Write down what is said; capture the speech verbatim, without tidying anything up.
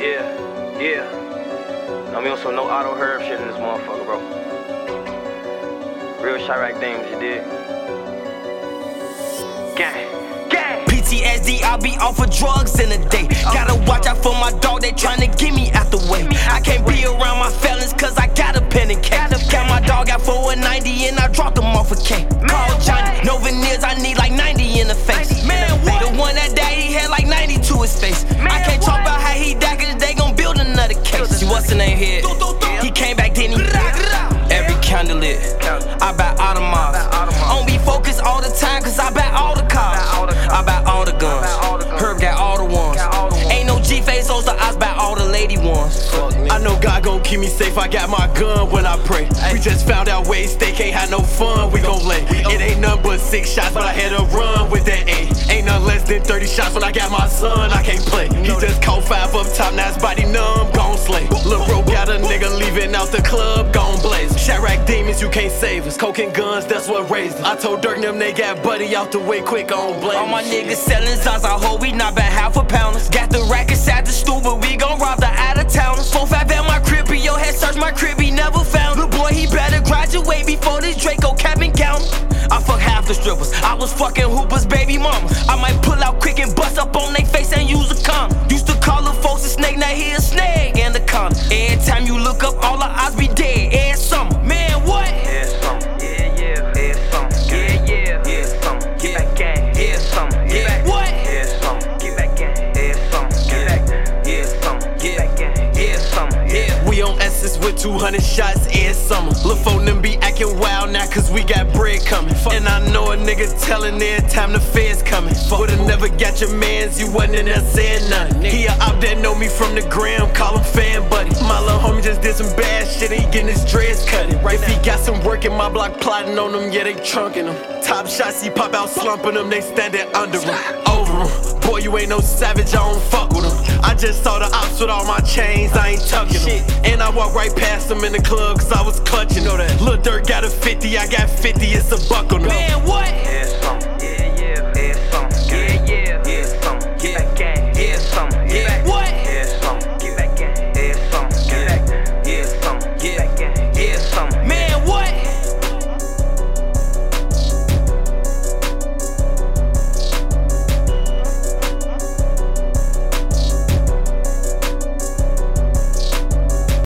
Yeah, yeah. Know me on some no auto herb shit in this motherfucker, bro. Real Chirac things, you dig? Gang, gang. P T S D, I'll be off of drugs in a day. Gotta watch out for my dog, they tryna get me out the way. I can't be around my felons cause I got a pen and K. Count my dog out for a ninety and I dropped him off a K. Call Johnny, no veneers, I need like ninety in the face. Man, what? The one that died, he had like ninety to his face. I can't talk about how he died cause they gon' build another case. See what's the name here? He came back, then he every candle lit. I buy Audemars. On be focused all the time cause I buy all the cars. I buy all the guns. Herb got all the ones. Ain't no G-Face, so I buy all the lady ones. I know God gon' keep me safe, I got my gun when I pray. We just found out ways they can't have no fun, we gon' lay. It ain't nothing but six shots, but I had to run with that A. Ain't nothing less than thirty shots when I got my son, I can't play. He just caught five up top, now his body numb, gon' slay. Lil' bro got a nigga leaving out the club, gon' blaze. Chirac demons, you can't save us. Coke and guns, that's what raised us. I told Dirk them they got buddy out the way quick, on blame. All my niggas selling Zaza, I hope we not been half a pounders. Got the rack inside the stool, but we gon' rob the out of towners. Four five at my crib, yo head search my crib, he never found. Lil' boy, he better graduate before this Draco cap and count. I fuck half the strippers, I was fucking Hooper's baby mama. I might pull out quick and bust up on they face and use a condom. Used to call the folks a snake, now he a snake and a condom. Every time you look up, all the odds be dead. Every summer, man, what? Yeah, summer. Yeah, yeah, yeah, summer. Yeah, yeah, yeah, summer. Get back gang. Yeah, summer. Get back. What? Yeah, summer. Get back gang. Yeah, summer. Get back. Yeah, summer. Get back gang. Yeah, summer. Yeah. We on Essex with two hundred shots every summer. Lil' phone them be acting wild now cause we got bread coming. And I know a nigga telling every time the feds coming. Would've never got your mans, you wasn't in there saying nothing. He a out there know me from the gram, call him fan buddy. My little homie just did some bad shit, he getting his dreads cut. Right, if he got some work in my block plotting on them, yeah they trunking him. Top shots he pop out slumping them, they standing under him, over him. Boy, you ain't no savage, I don't fuck with him. I just saw the ops with all my chains, I ain't tucking them. And I walked right past them in the club cause I was clutching. Lil' Durk got a fifty, I got fifty, it's a buck on them. Man, what?